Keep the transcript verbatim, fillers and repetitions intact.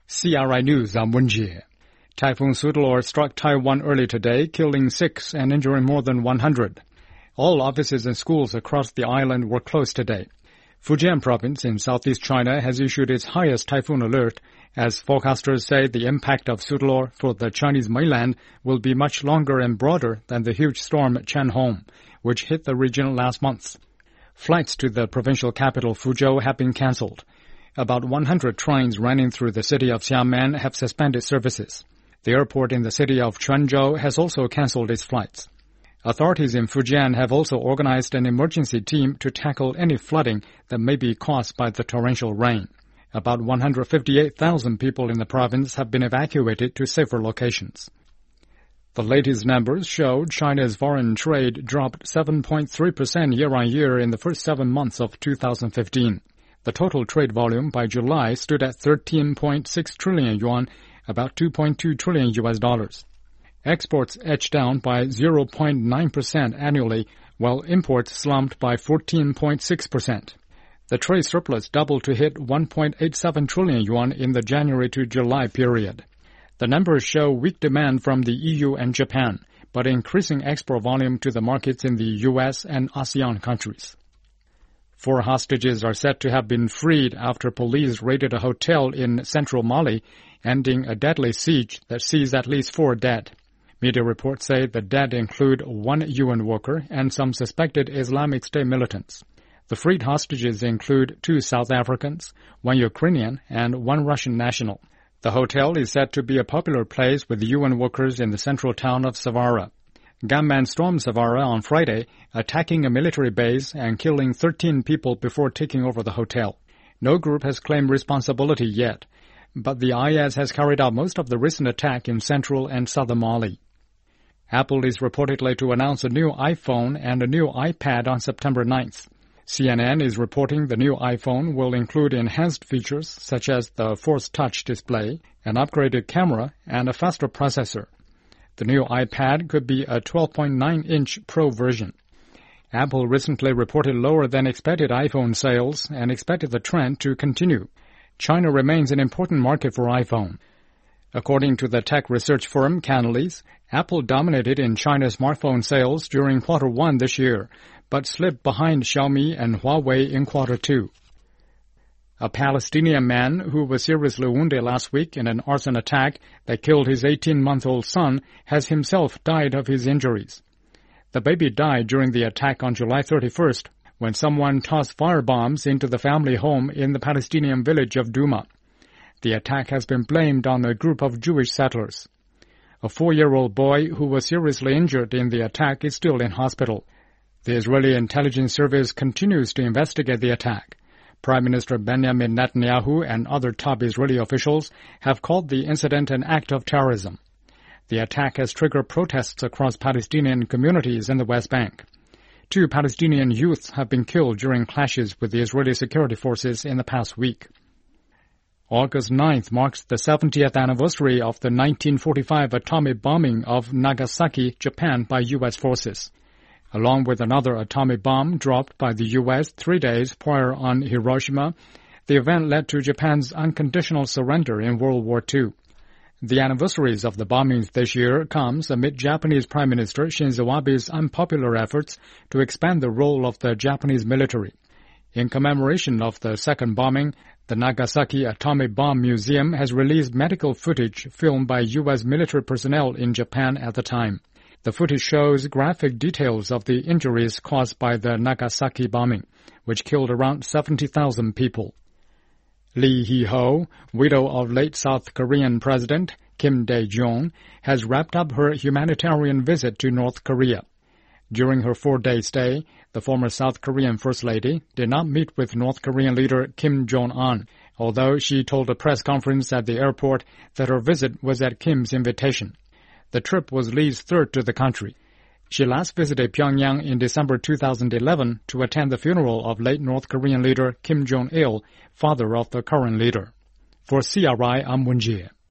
C R I News, I'm Wenjie. Typhoon Soudelor struck Taiwan early today, killing six and injuring more than one hundred. All offices and schools across the island were closed today. Fujian province in southeast China has issued its highest typhoon alert, as forecasters say the impact of Soudelor for the Chinese mainland will be much longer and broader than the huge storm Chen-Hong, which hit the region last month. Flights to the provincial capital Fuzhou have been cancelled. About one hundred trains running through the city of Xiamen have suspended services. The airport in the city of Quanzhou has also cancelled its flights. Authorities in Fujian have also organized an emergency team to tackle any flooding that may be caused by the torrential rain. About one hundred fifty-eight thousand people in the province have been evacuated to safer locations. The latest numbers show China's foreign trade dropped seven point three percent year-on-year in the first seven months of two thousand fifteen. The total trade volume by July stood at thirteen point six trillion yuan, about two point two trillion U S dollars. Exports edged down by zero point nine percent annually, while imports slumped by fourteen point six percent. The trade surplus doubled to hit one point eight seven trillion yuan in the January to July period. The numbers show weak demand from the E U and Japan, but increasing export volume to the markets in the U S and ASEAN countries. Four hostages are said to have been freed after police raided a hotel in central Mali, ending a deadly siege that sees at least four dead. Media reports say the dead include one U N worker and some suspected Islamic State militants. The freed hostages include two South Africans, one Ukrainian, and one Russian national. The hotel is said to be a popular place with U N workers in the central town of Savara. Gunmen stormed Savara on Friday, attacking a military base and killing thirteen people before taking over the hotel. No group has claimed responsibility yet, but the I S has carried out most of the recent attack in central and southern Mali. Apple is reportedly to announce a new iPhone and a new iPad on September ninth. C N N is reporting the new iPhone will include enhanced features such as the Force Touch display, an upgraded camera, and a faster processor. The new iPad could be a twelve point nine inch Pro version. Apple recently reported lower than expected iPhone sales and expected the trend to continue. China remains an important market for iPhone. According to the tech research firm Canalys, Apple dominated in China's smartphone sales during quarter one this year, but slipped behind Xiaomi and Huawei in quarter two. A Palestinian man who was seriously wounded last week in an arson attack that killed his eighteen-month-old son has himself died of his injuries. The baby died during the attack on July thirty-first when someone tossed firebombs into the family home in the Palestinian village of Duma. The attack has been blamed on a group of Jewish settlers. A four-year-old boy who was seriously injured in the attack is still in hospital. The Israeli intelligence service continues to investigate the attack. Prime Minister Benjamin Netanyahu and other top Israeli officials have called the incident an act of terrorism. The attack has triggered protests across Palestinian communities in the West Bank. Two Palestinian youths have been killed during clashes with the Israeli security forces in the past week. August ninth marks the seventieth anniversary of the nineteen forty-five atomic bombing of Nagasaki, Japan by U S forces. Along with another atomic bomb dropped by the U S three days prior on Hiroshima, the event led to Japan's unconditional surrender in World War Two. The anniversaries of the bombings this year comes amid Japanese Prime Minister Shinzo Abe's unpopular efforts to expand the role of the Japanese military. In commemoration of the second bombing, the Nagasaki Atomic Bomb Museum has released medical footage filmed by U S military personnel in Japan at the time. The footage shows graphic details of the injuries caused by the Nagasaki bombing, which killed around seventy thousand people. Lee Hee-ho, widow of late South Korean President Kim Dae-jung, has wrapped up her humanitarian visit to North Korea. During her four-day stay, the former South Korean First Lady did not meet with North Korean leader Kim Jong-un, although she told a press conference at the airport that her visit was at Kim's invitation. The trip was Lee's third to the country. She last visited Pyongyang in December two thousand eleven to attend the funeral of late North Korean leader Kim Jong-il, father of the current leader. For C R I, I'm Wenjie.